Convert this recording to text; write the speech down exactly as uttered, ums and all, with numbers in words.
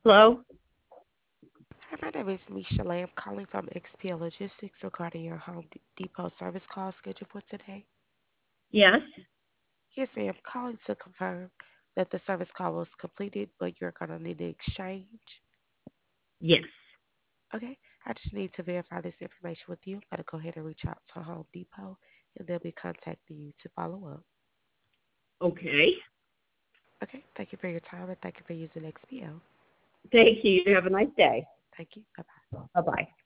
Hello? Hi, my name is Misha Lamb calling from X P L Logistics regarding your Home D- Depot service call scheduled for today. Yes? Yes, ma'am. Calling to confirm that the service call was completed, but you're going to need to exchange. Yes. Okay. I just need to verify this information with you. Got to go ahead and reach out to Home Depot, and they'll be contacting you to follow up. Okay. Okay. Thank you for your time and thank you for using X P L. Thank you. You have a nice day. Thank you. Bye bye. Bye bye.